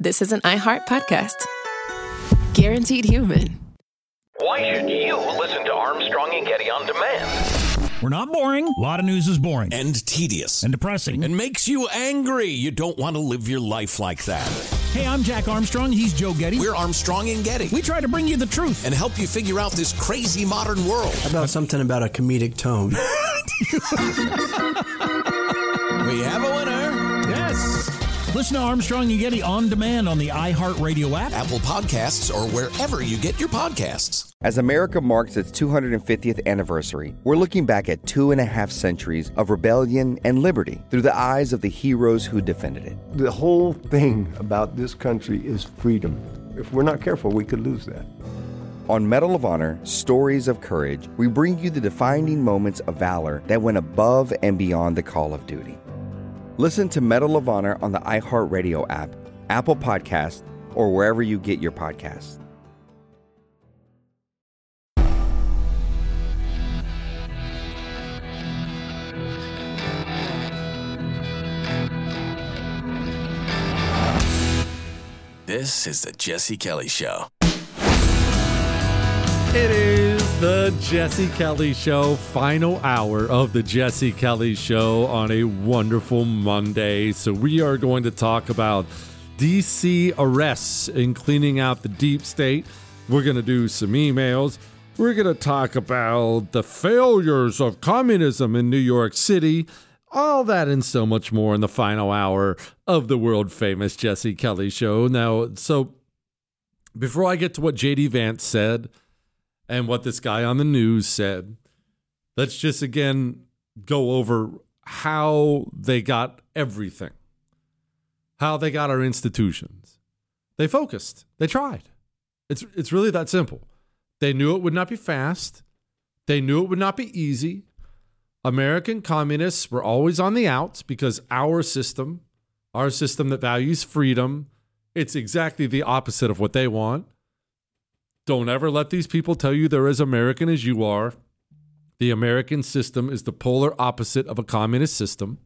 this is an iHeart podcast. Guaranteed human. Why should you listen to Armstrong and Getty on demand? We're not boring. A lot of news is boring. And tedious. And depressing. And makes you angry. You don't want to live your life like that. Hey, I'm Jack Armstrong. He's Joe Getty. We're Armstrong and Getty. We try to bring you the truth. And help you figure out this crazy modern world. How about something about a comedic tone? We have a winner. Yes. Listen to Armstrong and Getty on demand on the iHeartRadio app, Apple Podcasts, or wherever you get your podcasts. As America marks its 250th anniversary, we're looking back at 2.5 centuries of rebellion and liberty through the eyes of the heroes who defended it. The whole thing about this country is freedom. If we're not careful, we could lose that. On Medal of Honor, Stories of Courage, we bring you the defining moments of valor that went above and beyond the call of duty. Listen to Medal of Honor on the iHeartRadio app, Apple Podcasts, or wherever you get your podcasts. This is the Jesse Kelly Show. It is the Jesse Kelly Show, final hour of the Jesse Kelly Show on a wonderful Monday. So we are going to talk about D.C. arrests and cleaning out the deep state. We're going to do some emails. We're going to talk about the failures of communism in New York City. All that and so much more in the final hour of the world-famous Jesse Kelly Show. Now, so before I get to what J.D. Vance said and what this guy on the news said, let's just again go over how they got everything, how they got our institutions. They focused. They tried. It's really that simple. They knew it would not be fast. They knew it would not be easy. American communists were always on the outs because our system that values freedom, it's exactly the opposite of what they want. Don't ever let these people tell you they're as American as you are. The American system is the polar opposite of a communist system.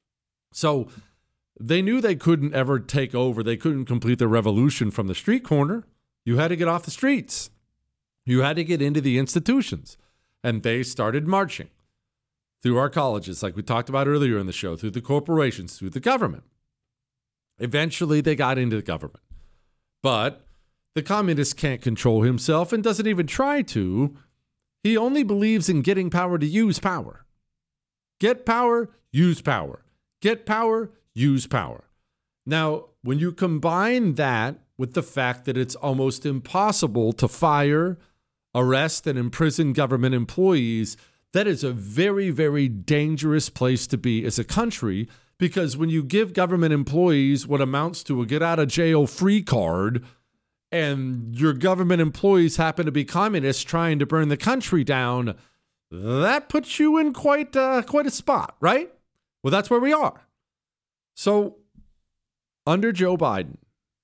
So they knew they couldn't ever take over. They couldn't complete the revolution from the street corner. You had to get off the streets. You had to get into the institutions. And they started marching through our colleges, like we talked about earlier in the show, through the corporations, through the government. Eventually, they got into the government. But the communist can't control himself and doesn't even try to. He only believes in getting power to use power. Get power, use power. Get power, use power. Now, when you combine that with the fact that it's almost impossible to fire, arrest, and imprison government employees, that is a very, very dangerous place to be as a country, because when you give government employees what amounts to a get-out-of-jail-free card, and your government employees happen to be communists trying to burn the country down, that puts you in quite a spot, right? Well, that's where we are. So, under Joe Biden,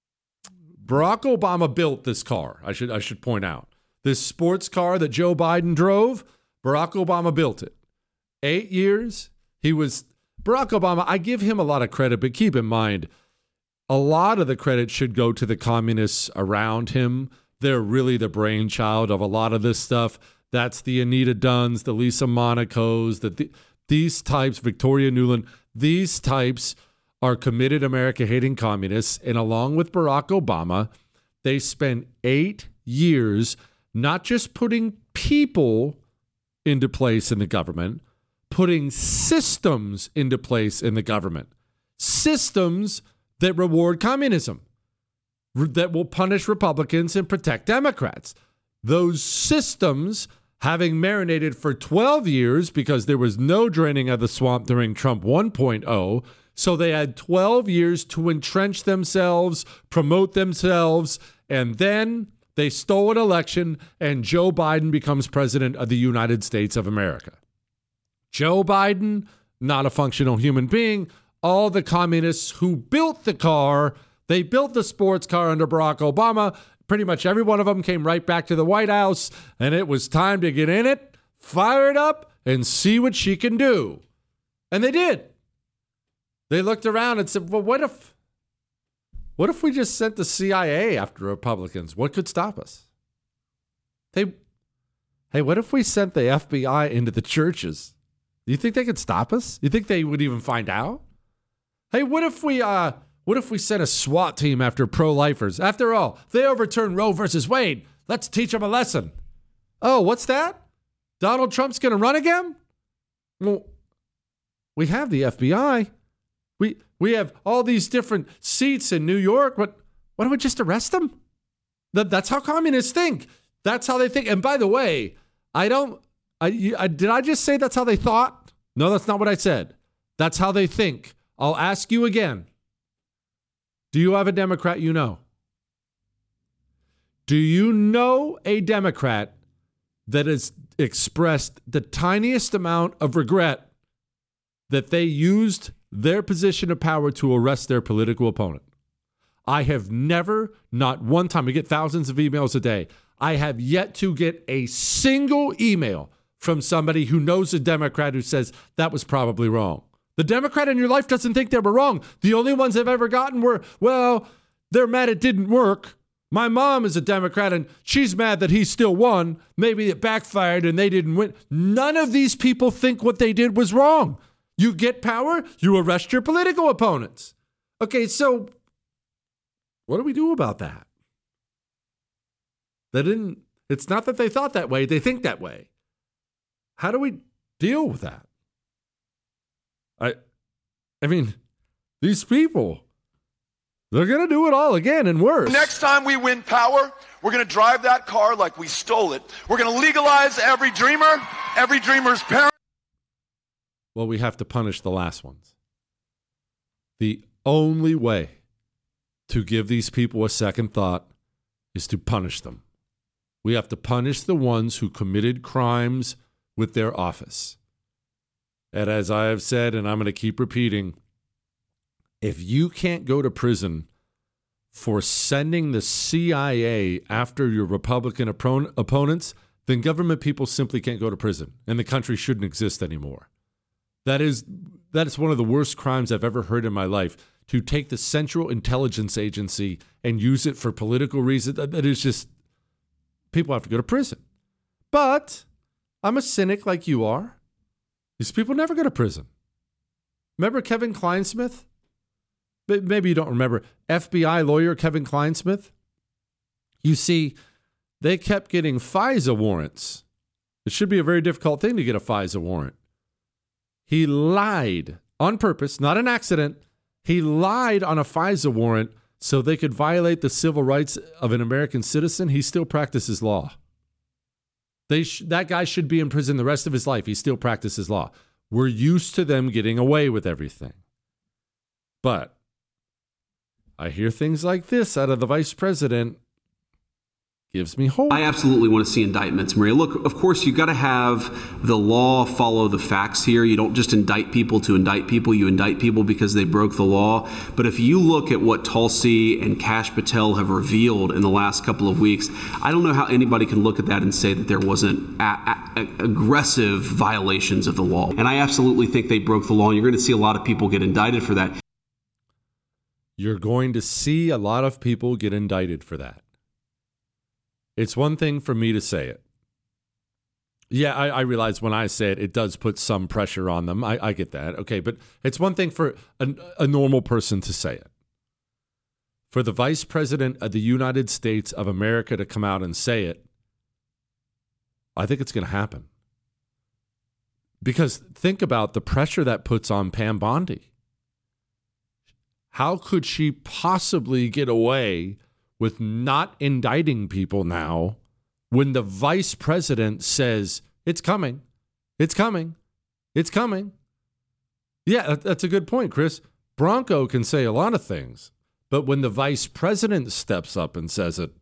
Barack Obama built this car, I should point out. This sports car that Joe Biden drove, Barack Obama built it. 8 years, Barack Obama, I give him a lot of credit, but keep in mind, a lot of the credit should go to the communists around him. They're really the brainchild of a lot of this stuff. That's the Anita Dunns, the Lisa Monacos, these types, Victoria Nuland, these types are committed America-hating communists. And along with Barack Obama, they spent 8 years not just putting people into place in the government, putting systems into place in the government. Systems that reward communism, that will punish Republicans and protect Democrats. Those systems, having marinated for 12 years because there was no draining of the swamp during Trump 1.0, so they had 12 years to entrench themselves, promote themselves, and then they stole an election and Joe Biden becomes president of the United States of America. Joe Biden, not a functional human being. All the communists who built the car, they built the sports car under Barack Obama. Pretty much every one of them came right back to the White House, and it was time to get in it, fire it up, and see what she can do. And they did. They looked around and said, well, what What if we just sent the CIA after Republicans? What could stop us? Hey, what if we sent the FBI into the churches? Do you think they could stop us? You think they would even find out? Hey, what if we sent a SWAT team after pro-lifers? After all, they overturned Roe versus Wade. Let's teach them a lesson. Oh, what's that? Donald Trump's going to run again? Well, we have the FBI. We have all these different seats in New York. Why don't we just arrest them? That's how communists think. That's how they think. And by the way, did I just say that's how they thought? No, that's not what I said. That's how they think. I'll ask you again. Do you have a Democrat you know? Do you know a Democrat that has expressed the tiniest amount of regret that they used their position of power to arrest their political opponent? I have never, not one time, we get thousands of emails a day. I have yet to get a single email from somebody who knows a Democrat who says that was probably wrong. The Democrat in your life doesn't think they were wrong. The only ones I've ever gotten were, well, they're mad it didn't work. My mom is a Democrat and she's mad that he still won. Maybe it backfired and they didn't win. None of these people think what they did was wrong. You get power, you arrest your political opponents. Okay, so what do we do about that? It's not that they thought that way, they think that way. How do we deal with that? I mean, these people, they're going to do it all again and worse. Next time we win power, we're going to drive that car like we stole it. We're going to legalize every dreamer's parent. Well, we have to punish the last ones. The only way to give these people a second thought is to punish them. We have to punish the ones who committed crimes with their office. And as I have said, and I'm going to keep repeating, if you can't go to prison for sending the CIA after your Republican opponents, then government people simply can't go to prison, and the country shouldn't exist anymore. That is one of the worst crimes I've ever heard in my life, to take the Central Intelligence Agency and use it for political reasons. That is just, people have to go to prison. But I'm a cynic like you are. These people never go to prison. Remember Kevin Kleinsmith? Maybe you don't remember. FBI lawyer Kevin Kleinsmith? You see, they kept getting FISA warrants. It should be a very difficult thing to get a FISA warrant. He lied on purpose, not an accident. He lied on a FISA warrant so they could violate the civil rights of an American citizen. He still practices law. That guy should be in prison the rest of his life. He still practices law. We're used to them getting away with everything. But I hear things like this out of the vice president. Gives me hope. I absolutely want to see indictments, Maria. Look, of course, you got to have the law follow the facts here. You don't just indict people to indict people. You indict people because they broke the law. But if you look at what Tulsi and Kash Patel have revealed in the last couple of weeks, I don't know how anybody can look at that and say that there wasn't aggressive violations of the law. And I absolutely think they broke the law. And you're going to see a lot of people get indicted for that. You're going to see a lot of people get indicted for that. It's one thing for me to say it. Yeah, I realize when I say it, it does put some pressure on them. I get that. Okay, but it's one thing for a normal person to say it. For the Vice President of the United States of America to come out and say it, I think it's going to happen. Because think about the pressure that puts on Pam Bondi. How could she possibly get away with not indicting people now when the vice president says, it's coming, it's coming, it's coming? Yeah, that's a good point, Chris. Bronco can say a lot of things, but when the vice president steps up and says it,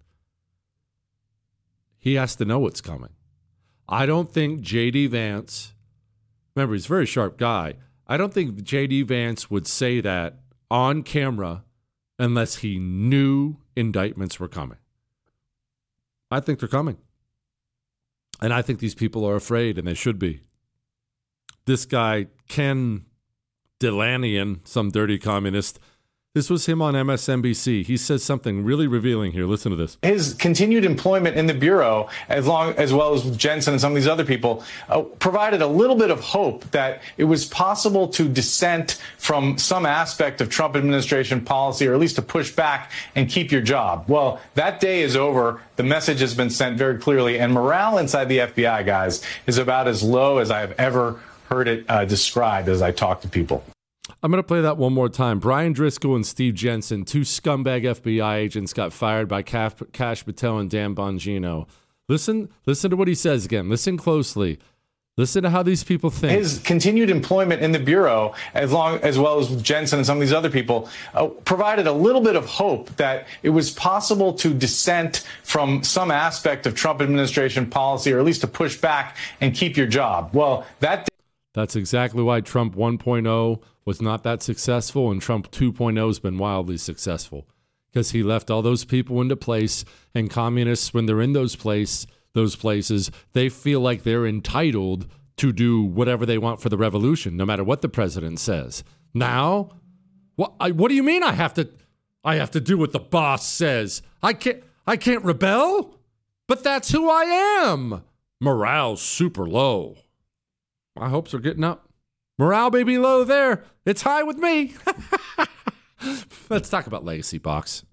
he has to know what's coming. I don't think J.D. Vance, remember, he's a very sharp guy. I don't think J.D. Vance would say that on camera unless he knew indictments were coming. I think they're coming. And I think these people are afraid, and they should be. This guy, Ken Dilanian, some dirty communist, This was him on MSNBC. He says something really revealing here. Listen to this. His continued employment in the Bureau, as well as with Jensen and some of these other people, provided a little bit of hope that it was possible to dissent from some aspect of Trump administration policy, or at least to push back and keep your job. Well, that day is over. The message has been sent very clearly, and morale inside the FBI, guys, is about as low as I've ever heard it described as I talk to people. I'm going to play that one more time. Brian Driscoll and Steve Jensen, two scumbag FBI agents, got fired by Kash Patel and Dan Bongino. Listen to what he says again. Listen closely. Listen to how these people think. His continued employment in the Bureau, as well as with Jensen and some of these other people, provided a little bit of hope that it was possible to dissent from some aspect of Trump administration policy, or at least to push back and keep your job. Well, that's exactly why Trump 1.0 was not that successful, and Trump 2.0 has been wildly successful, because he left all those people into place, and communists, when they're in those places, they feel like they're entitled to do whatever they want for the revolution, no matter what the president says. Now, what do you mean I have to do what the boss says? I can't rebel? But that's who I am. Morale's super low. My hopes are getting up. Morale may be low there. It's high with me. Let's talk about Legacy Box.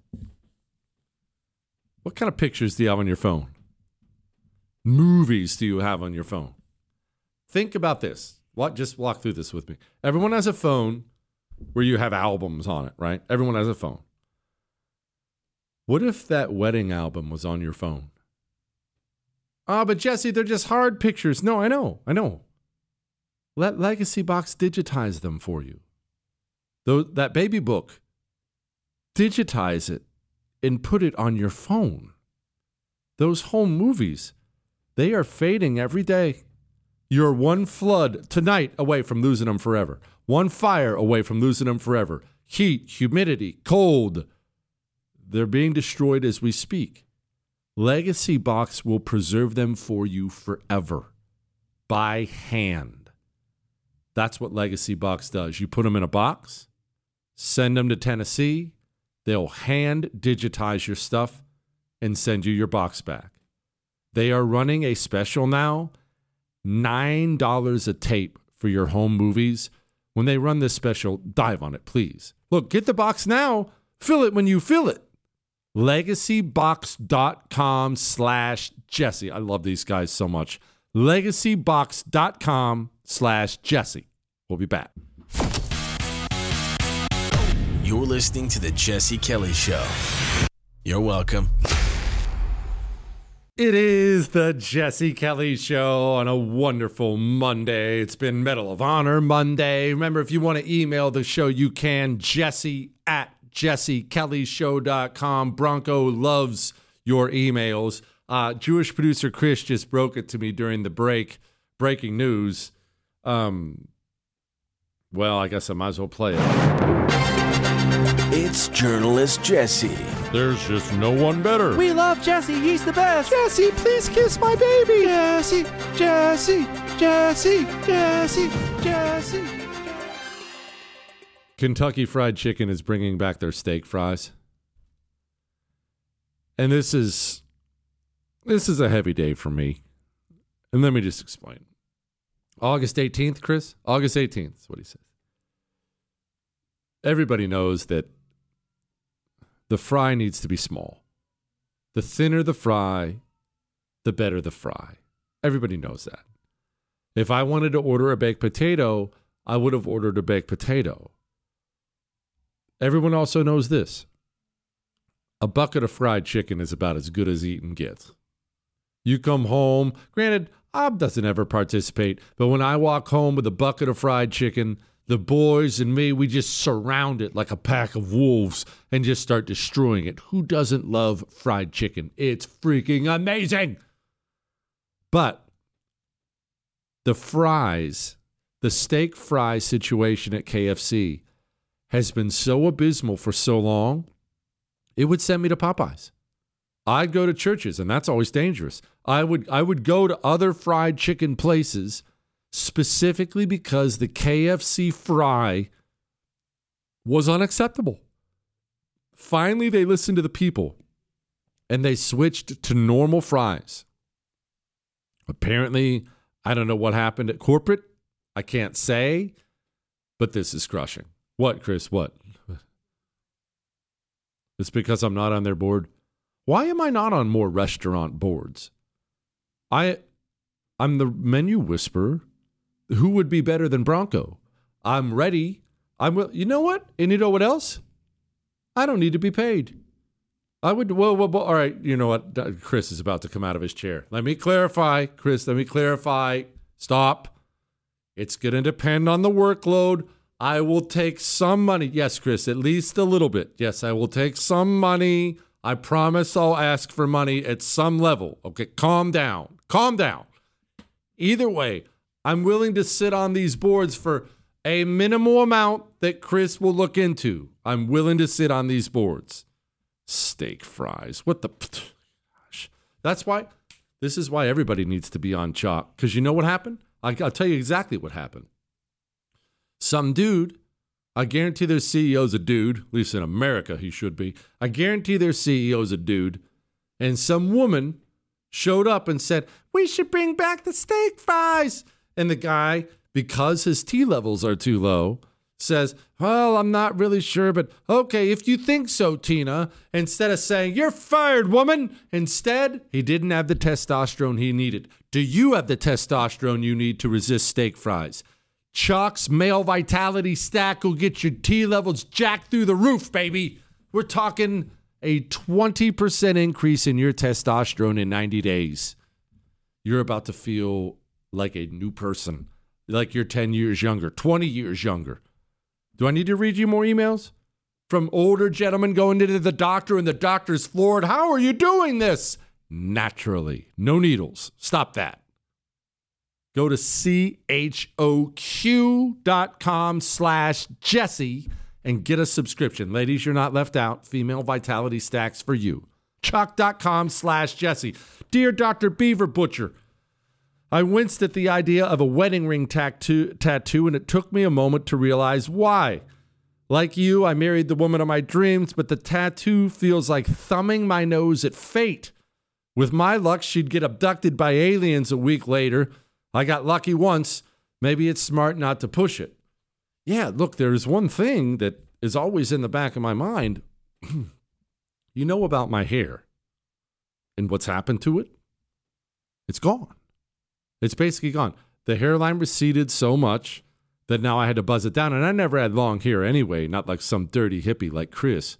What kind of pictures do you have on your phone? Movies do you have on your phone? Think about this. Just walk through this with me. Everyone has a phone where you have albums on it, right? Everyone has a phone. What if that wedding album was on your phone? But Jesse, they're just hard pictures. No, I know. Let Legacy Box digitize them for you. That baby book, digitize it and put it on your phone. Those home movies, they are fading every day. You're one flood tonight away from losing them forever. One fire away from losing them forever. Heat, humidity, cold. They're being destroyed as we speak. Legacy Box will preserve them for you forever by hand. That's what Legacy Box does. You put them in a box, send them to Tennessee. They'll hand digitize your stuff and send you your box back. They are running a special now, $9 a tape for your home movies. When they run this special, dive on it, please. Look, get the box now. Fill it when you feel it. LegacyBox.com/Jesse. I love these guys so much. LegacyBox.com/Jesse. We'll be back. You're listening to The Jesse Kelly Show. You're welcome. It is The Jesse Kelly Show on a wonderful Monday. It's been Medal of Honor Monday. Remember, if you want to email the show, you can. Jesse@jessekellyshow.com. Bronco loves your emails. Jewish producer Chris just broke it to me during the break. Breaking news. Well, I guess I might as well play it. It's journalist Jesse. There's just no one better. We love Jesse. He's the best. Jesse, please kiss my baby. Jesse, Jesse, Jesse, Jesse, Jesse. Kentucky Fried Chicken is bringing back their steak fries. And this is a heavy day for me. And let me just explain. August 18th, Chris? August 18th is what he says. Everybody knows that the fry needs to be small. The thinner the fry, the better the fry. Everybody knows that. If I wanted to order a baked potato, I would have ordered a baked potato. Everyone also knows this. A bucket of fried chicken is about as good as eating gets. You come home, granted, Ob doesn't ever participate, but when I walk home with a bucket of fried chicken, the boys and me, we just surround it like a pack of wolves and just start destroying it. Who doesn't love fried chicken? It's freaking amazing. But the fries, the steak fry situation at KFC has been so abysmal for so long, it would send me to Popeyes. I'd go to churches, and that's always dangerous. I would go to other fried chicken places specifically because the KFC fry was unacceptable. Finally, they listened to the people and they switched to normal fries. Apparently, I don't know what happened at corporate. I can't say, but this is crushing. What, Chris? What? It's because I'm not on their board. Why am I not on more restaurant boards? I'm the menu whisperer. Who would be better than Bronco? I'm ready. You know what? And you know what else? I don't need to be paid. I would, well, all right, you know what? Chris is about to come out of his chair. Let me clarify, Chris, Stop. It's going to depend on the workload. I will take some money. Yes, Chris, at least a little bit. Yes, I will take some money. I promise I'll ask for money at some level. Okay, calm down. Either way, I'm willing to sit on these boards for a minimal amount that Chris will look into. I'm willing to sit on these boards. Steak fries. What the gosh. This is why everybody needs to be on chalk. Because you know what happened? I'll tell you exactly what happened. Some dude, I guarantee their CEO's a dude, at least in America he should be. I guarantee their CEO's a dude. And some woman showed up and said, we should bring back the steak fries. And the guy, because his T levels are too low, says, well, I'm not really sure, but okay, if you think so, Tina. Instead of saying, you're fired, woman. Instead, he didn't have the testosterone he needed. Do you have the testosterone you need to resist steak fries? Chalk's male vitality stack will get your T levels jacked through the roof, baby. We're talking a 20% increase in your testosterone in 90 days. You're about to feel like a new person, like you're 10 years younger, 20 years younger. Do I need to read you more emails from older gentlemen going into the doctor and the doctor's floored? How are you doing this? Naturally. No needles. Stop that. Go to choq.com/Jesse and get a subscription. Ladies, you're not left out. Female vitality stacks for you. choq.com/Jesse. Dear Dr. Beaver Butcher, I winced at the idea of a wedding ring tattoo, and it took me a moment to realize why. Like you, I married the woman of my dreams, but the tattoo feels like thumbing my nose at fate. With my luck, she'd get abducted by aliens a week later. I got lucky once. Maybe it's smart not to push it. Yeah, look, there's one thing that is always in the back of my mind. You know about my hair and what's happened to it? It's gone. It's basically gone. The hairline receded so much that now I had to buzz it down. And I never had long hair anyway, not like some dirty hippie like Chris.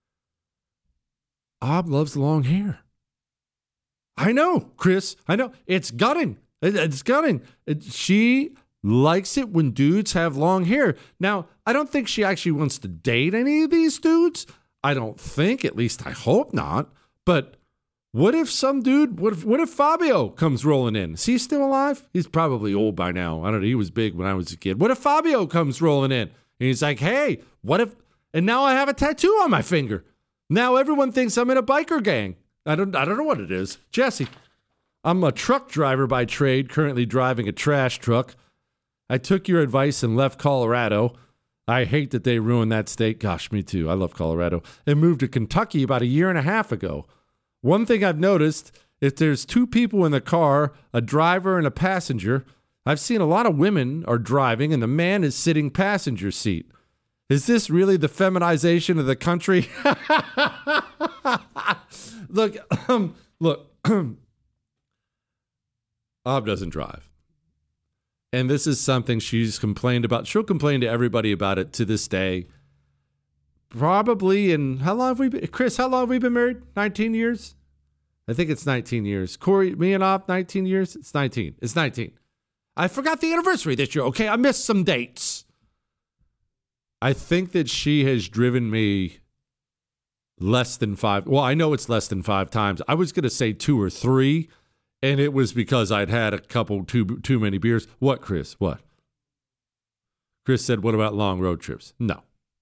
Ob loves long hair. I know, Chris. I know. It's gutting. It's gutting. She likes it when dudes have long hair. Now, I don't think she actually wants to date any of these dudes. I don't think, at least I hope not. But what if some dude, what if Fabio comes rolling in? Is he still alive? He's probably old by now. I don't know. He was big when I was a kid. What if Fabio comes rolling in? And he's like, hey, what if, and now I have a tattoo on my finger. Now everyone thinks I'm in a biker gang. I don't know what it is. Jesse, I'm a truck driver by trade, currently driving a trash truck. I took your advice and left Colorado. I hate that they ruined that state. Gosh, me too. I love Colorado. And moved to Kentucky about a year and a half ago. One thing I've noticed, if there's two people in the car, a driver and a passenger, I've seen a lot of women are driving and the man is sitting passenger seat. Is this really the feminization of the country? Look, Ob doesn't drive. And this is something she's complained about. She'll complain to everybody about it to this day. Probably in, how long have we been, Chris, how long have we been married? 19 years? I think it's 19 years. Corey, me and Ob, 19 years? It's 19. It's 19. I forgot the anniversary this year, okay? I missed some dates. I think that she has driven me less than 5. Well, I know it's less than 5 times. I was going to say 2 or 3, and it was because I'd had a couple too many beers. What, Chris? What? Chris said, what about long road trips? No.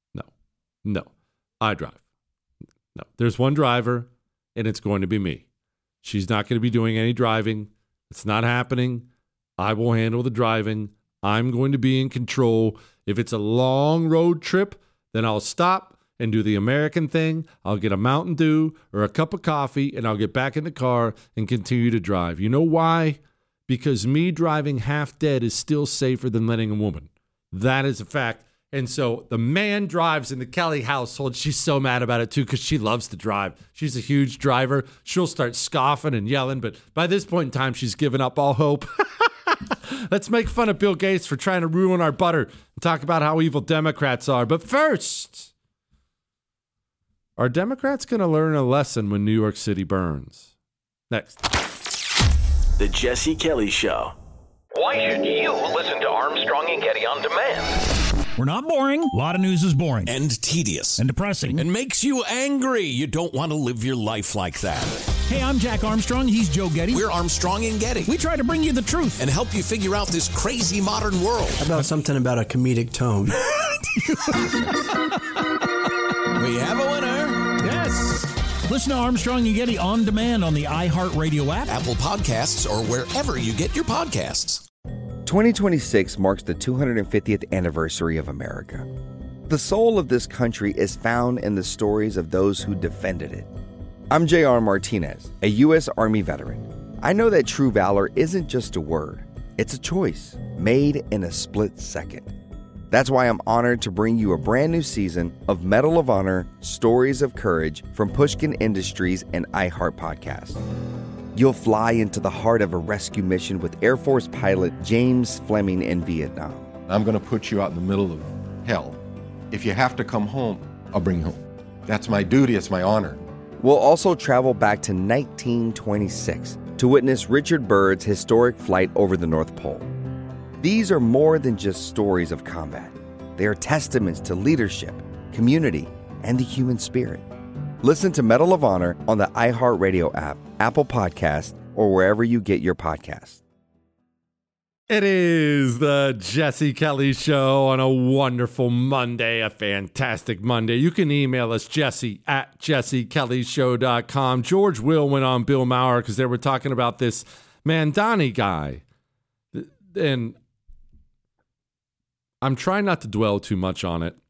I drive. No. There's one driver, and it's going to be me. She's not going to be doing any driving. It's not happening. I will handle the driving. I'm going to be in control. If it's a long road trip, then I'll stop and do the American thing. I'll get a Mountain Dew or a cup of coffee, and I'll get back in the car and continue to drive. You know why? Because me driving half dead is still safer than letting a woman. That is a fact. And so the man drives in the Kelly household. She's so mad about it, too, because she loves to drive. She's a huge driver. She'll start scoffing and yelling, but by this point in time, she's given up all hope. Let's make fun of Bill Gates for trying to ruin our butter and talk about how evil Democrats are. But first, are Democrats going to learn a lesson when New York City burns? Next. The Jesse Kelly Show. Why should you listen to Armstrong and Getty on demand? We're not boring. A lot of news is boring. And tedious. And depressing. And makes you angry. You don't want to live your life like that. Hey, I'm Jack Armstrong. He's Joe Getty. We're Armstrong and Getty. We try to bring you the truth. And help you figure out this crazy modern world. How about something about a comedic tone? We have a winner. Yes. Listen to Armstrong and Getty on demand on the iHeartRadio app, Apple Podcasts, or wherever you get your podcasts. 2026 marks the 250th anniversary of America. The soul of this country is found in the stories of those who defended it. I'm J.R. Martinez, a U.S. Army veteran. I know that true valor isn't just a word. It's a choice made in a split second. That's why I'm honored to bring you a brand new season of Medal of Honor Stories of Courage from Pushkin Industries and iHeart Podcast. You'll fly into the heart of a rescue mission with Air Force pilot James Fleming in Vietnam. I'm going to put you out in the middle of hell. If you have to come home, I'll bring you home. That's my duty. It's my honor. We'll also travel back to 1926 to witness Richard Byrd's historic flight over the North Pole. These are more than just stories of combat. They are testaments to leadership, community, and the human spirit. Listen to Medal of Honor on the iHeartRadio app, Apple Podcasts, or wherever you get your podcasts. It is the Jesse Kelly Show on a wonderful Monday, a fantastic Monday. You can email us, jesse@jessekellyshow.com. George Will went on Bill Maher because they were talking about this Mandani guy. And I'm trying not to dwell too much on it,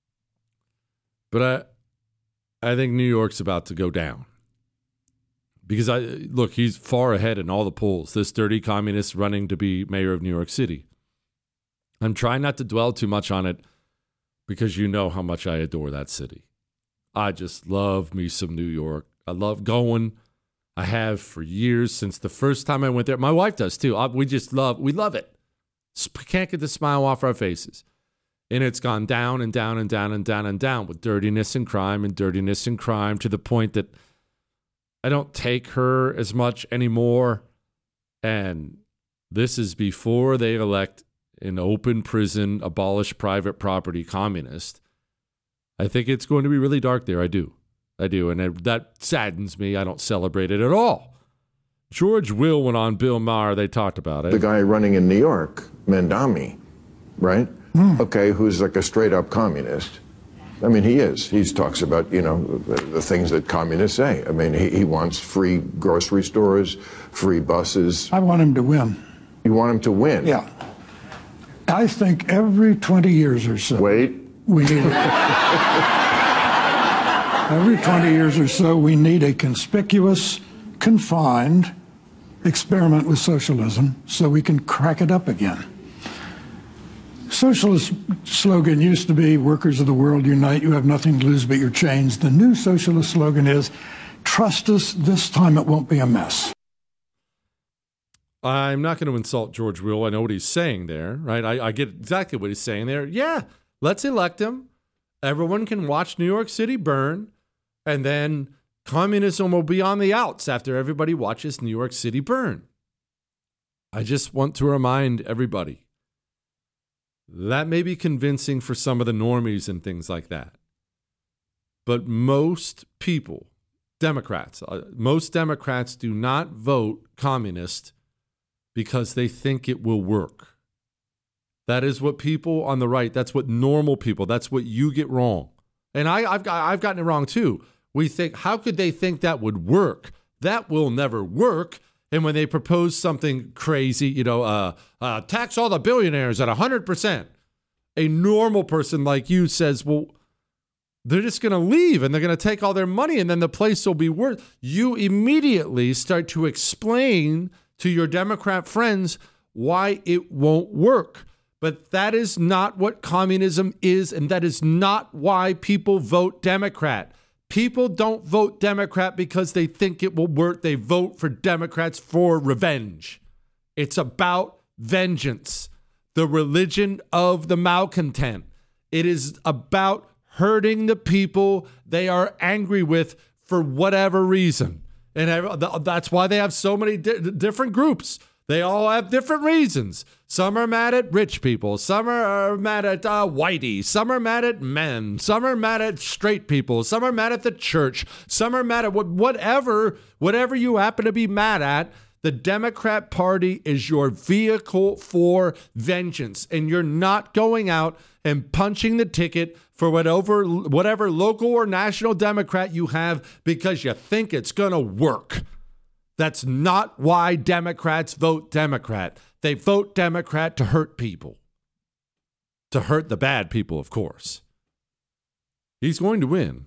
but I think New York's about to go down. Because, look, he's far ahead in all the polls. This dirty communist running to be mayor of New York City. I'm trying not to dwell too much on it because you know how much I adore that city. I just love me some New York. I love going. I have for years since the first time I went there. My wife does too. We love it. Can't get the smile off our faces. And it's gone down and down and down and down and down with dirtiness and crime to the point that I don't take her as much anymore. And this is before they elect an open prison, abolish private property communist. I think it's going to be really dark there. I do. And that saddens me. I don't celebrate it at all. George Will went on Bill Maher. They talked about it. The guy running in New York, Mandami, right? Okay, who's like a straight up communist. I mean, he is. He talks about, the things that communists say. I mean, he wants free grocery stores, free buses. I want him to win. You want him to win? Yeah. I think every 20 years or so. Wait. We need every 20 years or so, we need a conspicuous, confined experiment with socialism so we can crack it up again. Socialist slogan used to be, workers of the world unite, you have nothing to lose but your chains. The new socialist slogan is, trust us, this time it won't be a mess. I'm not going to insult George Will. I know what he's saying there, right? I get exactly what he's saying there. Yeah, let's elect him. Everyone can watch New York City burn, and then communism will be on the outs after everybody watches New York City burn. I just want to remind everybody, that may be convincing for some of the normies and things like that. But most people, Democrats, most Democrats do not vote communist because they think it will work. That is what people on the right, that's what normal people, that's what you get wrong. And I've gotten it wrong too. We think, how could they think that would work? That will never work. And when they propose something crazy, tax all the billionaires at 100%, a normal person like you says, well, they're just going to leave and they're going to take all their money and then the place will be worth. You immediately start to explain to your Democrat friends why it won't work. But that is not what communism is, and that is not why people vote Democrat. People don't vote Democrat because they think it will work. They vote for Democrats for revenge. It's about vengeance, the religion of the malcontent. It is about hurting the people they are angry with for whatever reason. And that's why they have so many different groups. They all have different reasons. Some are mad at rich people. Some are mad at whitey. Some are mad at men. Some are mad at straight people. Some are mad at the church. Some are mad at whatever you happen to be mad at. The Democrat Party is your vehicle for vengeance, and you're not going out and punching the ticket for whatever local or national Democrat you have because you think it's going to work. That's not why Democrats vote Democrat. They vote Democrat to hurt people. To hurt the bad people, of course. He's going to win.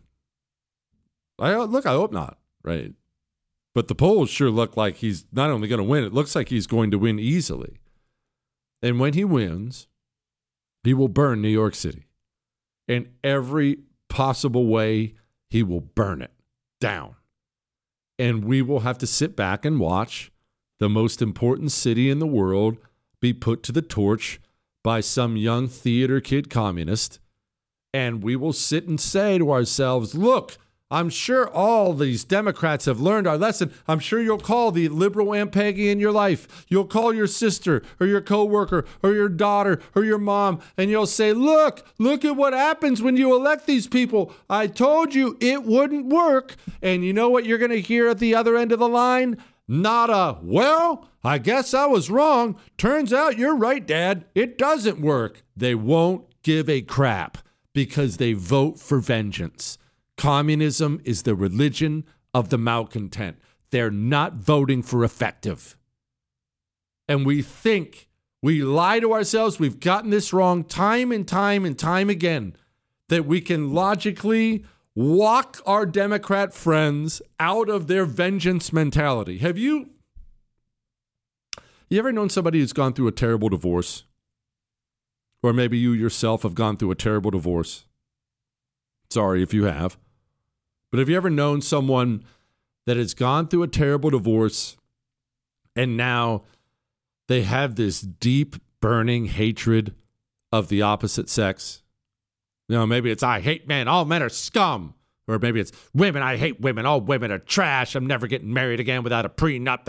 I hope not, right? But the polls sure look like he's not only going to win, it looks like he's going to win easily. And when he wins, he will burn New York City. In every possible way, he will burn it down. And we will have to sit back and watch the most important city in the world be put to the torch by some young theater kid communist. And we will sit and say to ourselves, look, I'm sure all these Democrats have learned our lesson. I'm sure you'll call the liberal Aunt Peggy in your life. You'll call your sister or your coworker or your daughter or your mom, and you'll say, look at what happens when you elect these people. I told you it wouldn't work. And you know what you're going to hear at the other end of the line? Not a, well, I guess I was wrong. Turns out you're right, Dad. It doesn't work. They won't give a crap because they vote for vengeance. Communism is the religion of the malcontent. They're not voting for effective. And we lie to ourselves, we've gotten this wrong time and time and time again, that we can logically walk our Democrat friends out of their vengeance mentality. Have you ever known somebody who's gone through a terrible divorce? Or maybe you yourself have gone through a terrible divorce. Sorry if you have. But have you ever known someone that has gone through a terrible divorce and now they have this deep, burning hatred of the opposite sex? You know, maybe it's, I hate men, all men are scum. Or maybe it's, women, I hate women, all women are trash. I'm never getting married again without a prenup.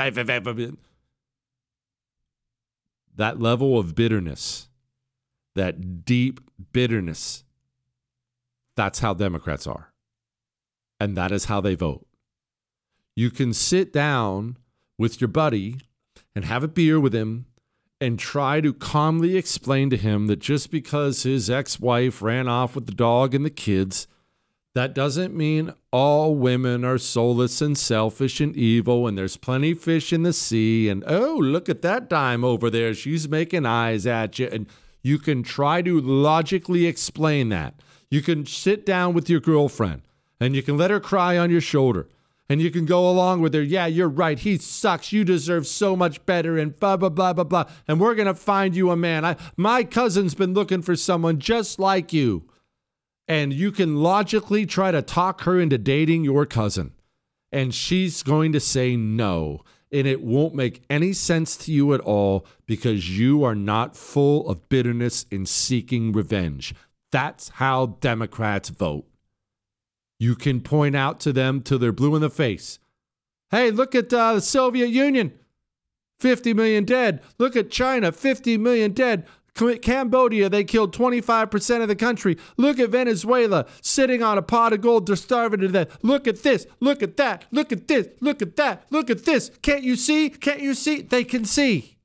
That level of bitterness, that deep bitterness, that's how Democrats are. And that is how they vote. You can sit down with your buddy and have a beer with him and try to calmly explain to him that just because his ex-wife ran off with the dog and the kids, that doesn't mean all women are soulless and selfish and evil and there's plenty of fish in the sea and, oh, look at that dime over there. She's making eyes at you. And you can try to logically explain that. You can sit down with your girlfriend and you can let her cry on your shoulder. And you can go along with her. Yeah, you're right. He sucks. You deserve so much better and blah, blah, blah, blah, blah. And we're going to find you a man. My cousin's been looking for someone just like you. And you can logically try to talk her into dating your cousin. And she's going to say no. And it won't make any sense to you at all because you are not full of bitterness and seeking revenge. That's how Democrats vote. You can point out to them till they're blue in the face. Hey, look at the Soviet Union, 50 million dead. Look at China, 50 million dead. Cambodia, they killed 25% of the country. Look at Venezuela, sitting on a pot of gold, they're starving to death. Look at this, look at that, look at this, look at that, look at this. Can't you see? Can't you see? They can see.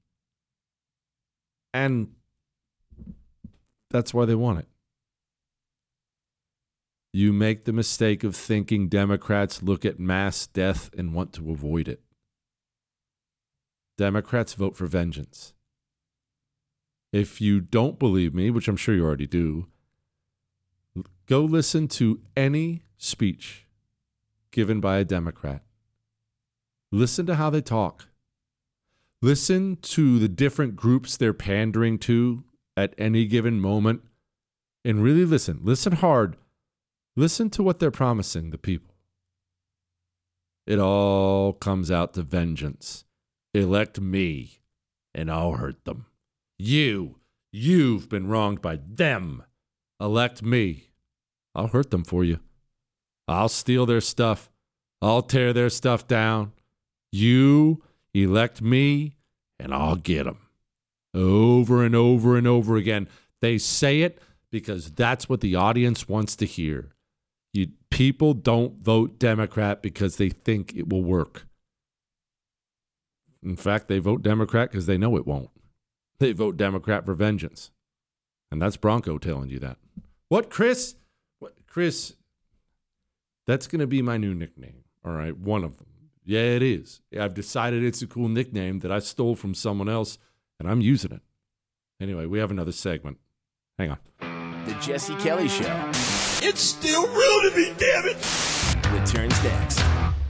And that's why they want it. You make the mistake of thinking Democrats look at mass death and want to avoid it. Democrats vote for vengeance. If you don't believe me, which I'm sure you already do, Go listen to any speech given by a Democrat. Listen to how they talk. Listen to the different groups they're pandering to at any given moment. And really listen. Listen hard. Listen to what they're promising the people. It all comes out to vengeance. Elect me, and I'll hurt them. You've been wronged by them. Elect me. I'll hurt them for you. I'll steal their stuff. I'll tear their stuff down. You elect me, and I'll get them. Over and over and over again. They say it because that's what the audience wants to hear. People don't vote Democrat because they think it will work. In fact, they vote Democrat because they know it won't. They vote Democrat for vengeance. And that's Bronco telling you that. What, Chris? Chris, that's going to be my new nickname. All right, one of them. Yeah, it is. I've decided it's a cool nickname that I stole from someone else, and I'm using it. Anyway, we have another segment. Hang on. The Jesse Kelly Show. It's still real to me, damn it! Returns next.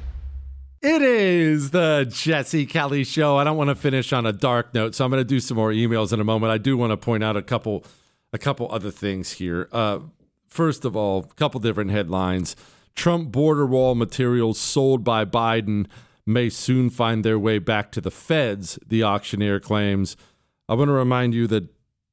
It is the Jesse Kelly Show. I don't want to finish on a dark note, so I'm going to do some more emails in a moment. I do want to point out a couple other things here. First of all, a couple different headlines. Trump border wall materials sold by Biden may soon find their way back to the feds, the auctioneer claims. I want to remind you that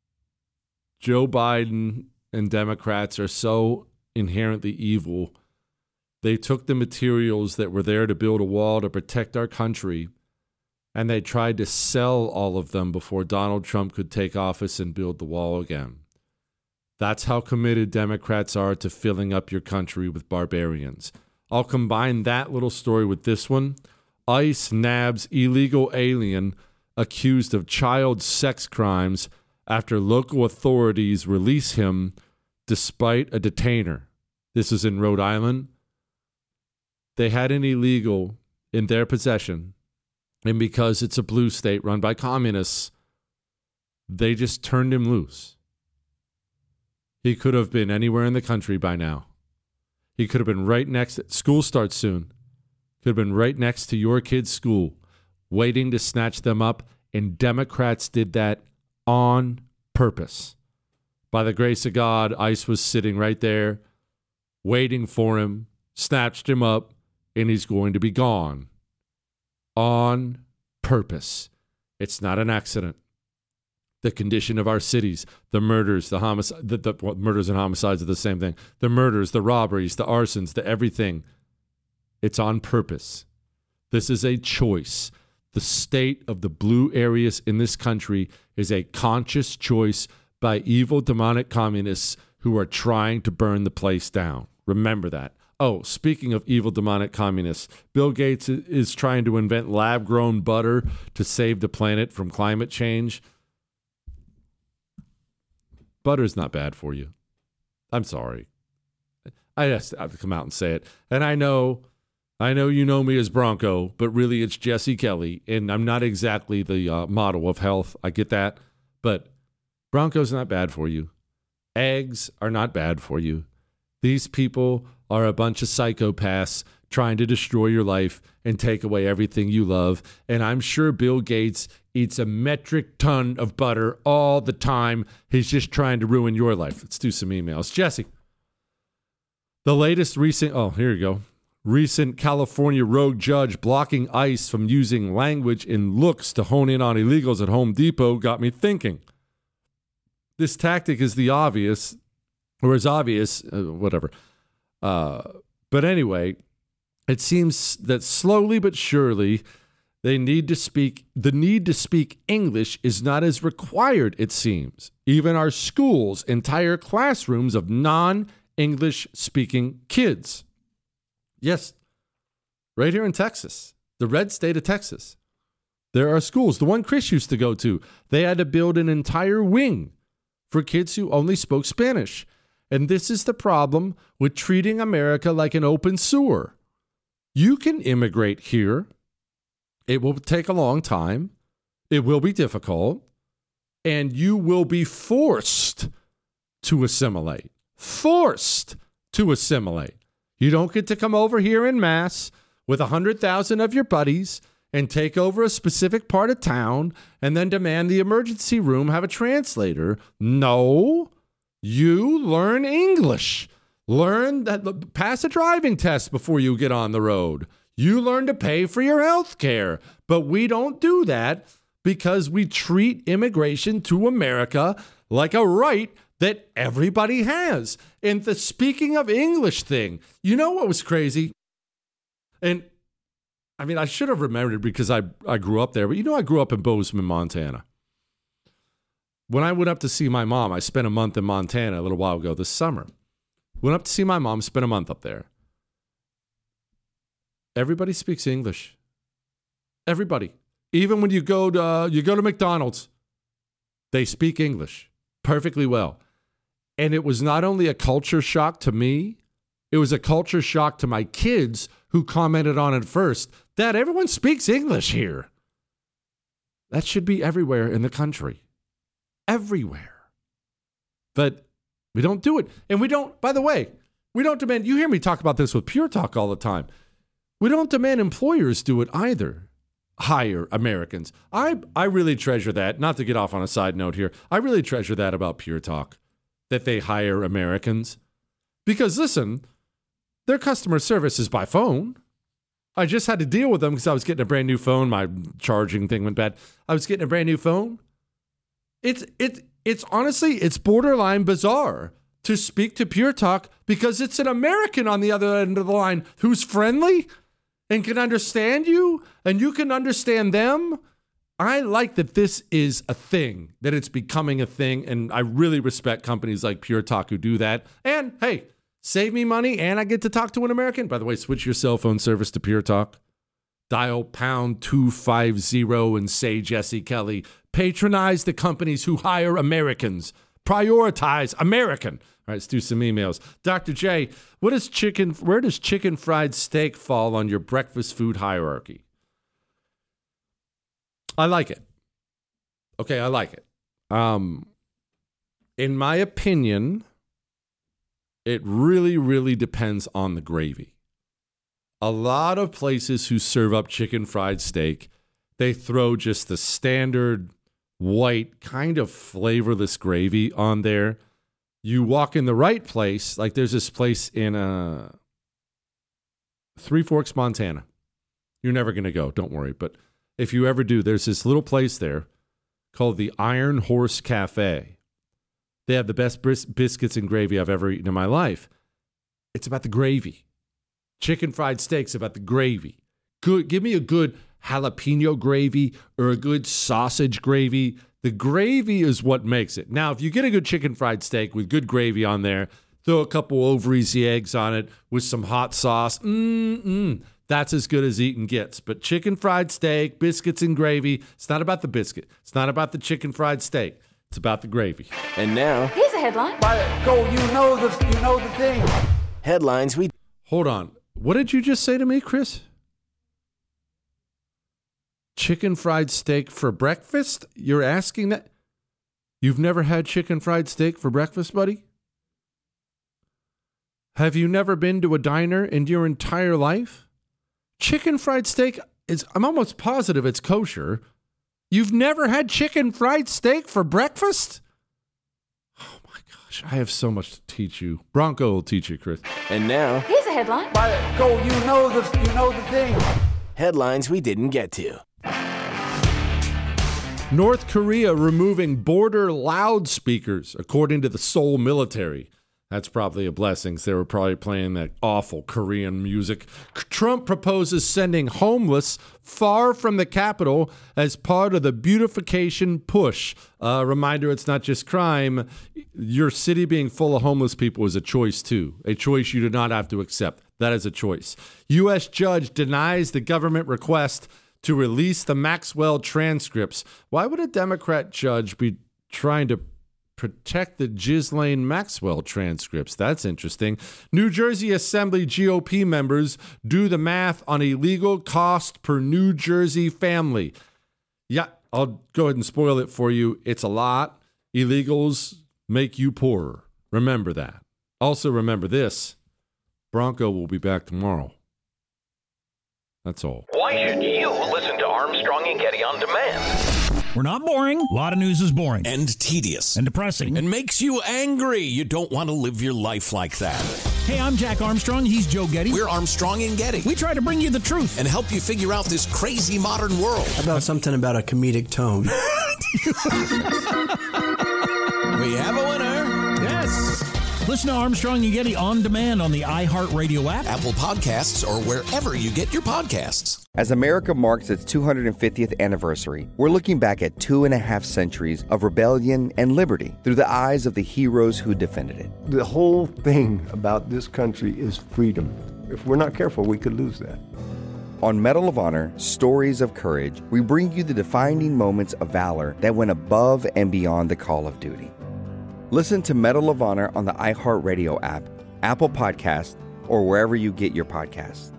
Joe Biden and Democrats are so inherently evil. They took the materials that were there to build a wall to protect our country, and they tried to sell all of them before Donald Trump could take office and build the wall again. That's how committed Democrats are to filling up your country with barbarians. I'll combine that little story with this one. ICE nabs illegal alien accused of child sex crimes after local authorities release him despite a detainer. This is in Rhode Island. They had an illegal in their possession, and because it's a blue state run by communists, they just turned him loose. He could have been anywhere in the country by now. He could have been right next. School starts soon. Could have been right next to your kid's school, waiting to snatch them up, and Democrats did that on purpose. By the grace of God, ICE was sitting right there, waiting for him, snatched him up, and he's going to be gone. On purpose. It's not an accident. The condition of our cities, the murders, the homicide, murders and homicides are the same thing. The murders, the robberies, the arsons, the everything. It's on purpose. This is a choice. The state of the blue areas in this country is a conscious choice by evil demonic communists who are trying to burn the place down. Remember that. Oh, speaking of evil demonic communists, Bill Gates is trying to invent lab-grown butter to save the planet from climate change. Butter's not bad for you. I'm sorry. I have to come out and say it. And I know you know me as Bronco, but really it's Jesse Kelly, and I'm not exactly the model of health. I get that. But Bronco's not bad for you. Eggs are not bad for you. These people are a bunch of psychopaths trying to destroy your life and take away everything you love. And I'm sure Bill Gates eats a metric ton of butter all the time. He's just trying to ruin your life. Let's do some emails. Jesse, the latest recent California rogue judge blocking ICE from using language in looks to hone in on illegals at Home Depot got me thinking. This tactic is obvious, whatever. But anyway, it seems that slowly but surely the need to speak English is not as required, it seems. Even our schools, entire classrooms of non-English speaking kids. Yes, right here in Texas, the red state of Texas, there are schools. The one Chris used to go to, they had to build an entire wing for kids who only spoke Spanish. And this is the problem with treating America like an open sewer. You can immigrate here. It will take a long time. It will be difficult. And you will be forced to assimilate. forced to assimilate. You don't get to come over here en masse with 100,000 of your buddies and take over a specific part of town and then demand the emergency room have a translator. No, you learn English. Learn that, pass a driving test before you get on the road. You learn to pay for your health care. But we don't do that because we treat immigration to America like a right that everybody has. And the speaking of English thing, you know what was crazy? And I mean, I should have remembered because I grew up there, but I grew up in Bozeman, Montana. When I went up to see my mom, I spent a month in Montana a little while ago this summer. Went up to see my mom, spent a month up there. Everybody speaks English. Everybody. Even when you go to McDonald's, they speak English perfectly well. And it was not only a culture shock to me, it was a culture shock to my kids who commented on it first. Dad, everyone speaks English here. That should be everywhere in the country. Everywhere. But we don't do it. And we don't, by the way, we don't demand, you hear me talk about this with Pure Talk all the time. We don't demand employers do it either. Hire Americans. I really treasure that. Not to get off on a side note here. I really treasure that about Pure Talk, that they hire Americans. Because listen, their customer service is by phone. I just had to deal with them because I was getting a brand new phone. My charging thing went bad. I was getting a brand new phone. It's honestly, it's borderline bizarre to speak to Pure Talk because it's an American on the other end of the line who's friendly and can understand you, and you can understand them. I like that this is a thing, that it's becoming a thing, and I really respect companies like Pure Talk who do that. And, hey, save me money, and I get to talk to an American. By the way, switch your cell phone service to Pure Talk. Dial pound 250 and say Jesse Kelly. Patronize the companies who hire Americans. Prioritize American. All right, let's do some emails. Dr. J, where does chicken fried steak fall on your breakfast food hierarchy? I like it. Okay, I like it. In my opinion, it really, really depends on the gravy. A lot of places who serve up chicken fried steak, they throw just the standard white, kind of flavorless gravy on there. You walk in the right place, like there's this place in Three Forks, Montana. You're never going to go, don't worry. But if you ever do, there's this little place there called the Iron Horse Cafe. They have the best biscuits and gravy I've ever eaten in my life. It's about the gravy. Chicken fried steak's about the gravy. Good. Give me a good jalapeno gravy or a good sausage gravy. The gravy is what makes it. Now, if you get a good chicken fried steak with good gravy on there, throw a couple over easy eggs on it with some hot sauce. That's as good as eating gets. But chicken fried steak, biscuits and gravy, it's not about the biscuit. It's not about the chicken fried steak. It's about the gravy. And now, here's a headline. You know the thing. Headlines we... Hold on. What did you just say to me, Chris? Chicken fried steak for breakfast? You're asking that? You've never had chicken fried steak for breakfast, buddy? Have you never been to a diner in your entire life? Chicken fried steak I'm almost positive it's kosher. You've never had chicken fried steak for breakfast? Oh my gosh, I have so much to teach you. Bronco will teach you, Chris. And now, here's a headline. You know the thing. Headlines we didn't get to. North Korea removing border loudspeakers, according to the Seoul military. That's probably a blessing. They were probably playing that awful Korean music. Trump proposes sending homeless far from the capital as part of the beautification push. Reminder, it's not just crime. Your city being full of homeless people is a choice, too. A choice you do not have to accept. That is a choice. U.S. judge denies the government request to release the Maxwell transcripts. Why would a Democrat judge be trying to protect the Ghislaine Maxwell transcripts? That's interesting. New Jersey Assembly GOP members do the math on illegal cost per New Jersey family. Yeah, I'll go ahead and spoil it for you. It's a lot. Illegals make you poorer. Remember that. Also, remember this. Bronco will be back tomorrow. That's all. Why should you listen to Armstrong and Getty on demand? We're not boring. A lot of news is boring. And tedious. And depressing. And makes you angry. You don't want to live your life like that. Hey, I'm Jack Armstrong. He's Joe Getty. We're Armstrong and Getty. We try to bring you the truth. And help you figure out this crazy modern world. How about something about a comedic tone? We have a winner. Yes. Listen to Armstrong and Getty on demand on the iHeartRadio app, Apple Podcasts, or wherever you get your podcasts. As America marks its 250th anniversary, we're looking back at 2.5 centuries of rebellion and liberty through the eyes of the heroes who defended it. The whole thing about this country is freedom. If we're not careful, we could lose that. On Medal of Honor, Stories of Courage, we bring you the defining moments of valor that went above and beyond the call of duty. Listen to Medal of Honor on the iHeartRadio app, Apple Podcasts, or wherever you get your podcasts.